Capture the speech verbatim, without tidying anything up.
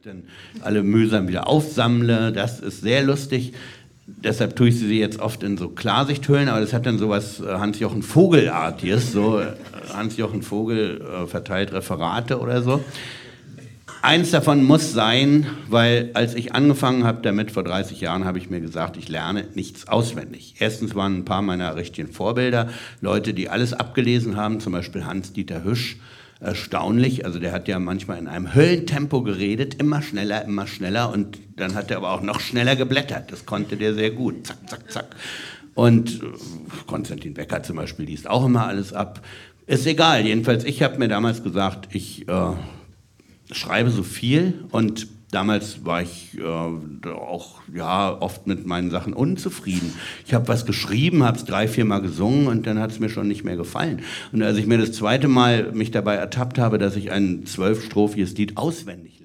dann alle mühsam wieder aufsammle. Das ist sehr lustig. Deshalb tue ich sie jetzt oft in so Klarsichthüllen, aber das hat dann sowas äh, Hans-Jochen Vogel-artiges. So, äh, Hans-Jochen Vogel äh, verteilt Referate oder so. Eins davon muss sein, weil als ich angefangen habe damit vor dreißig Jahren, habe ich mir gesagt, ich lerne nichts auswendig. Erstens waren ein paar meiner richtigen Vorbilder Leute, die alles abgelesen haben, zum Beispiel Hans-Dieter Hüsch. Erstaunlich, also der hat ja manchmal in einem Höllentempo geredet, immer schneller, immer schneller und dann hat er aber auch noch schneller geblättert, das konnte der sehr gut, zack, zack, zack. Und Konstantin Becker zum Beispiel liest auch immer alles ab, ist egal, jedenfalls ich habe mir damals gesagt, ich äh, schreibe so viel und damals war ich äh, auch ja, oft mit meinen Sachen unzufrieden. Ich habe was geschrieben, habe es drei, vier Mal gesungen und dann hat es mir schon nicht mehr gefallen. Und als ich mir das zweite Mal mich dabei ertappt habe, dass ich ein zwölfstrophiges Lied auswendig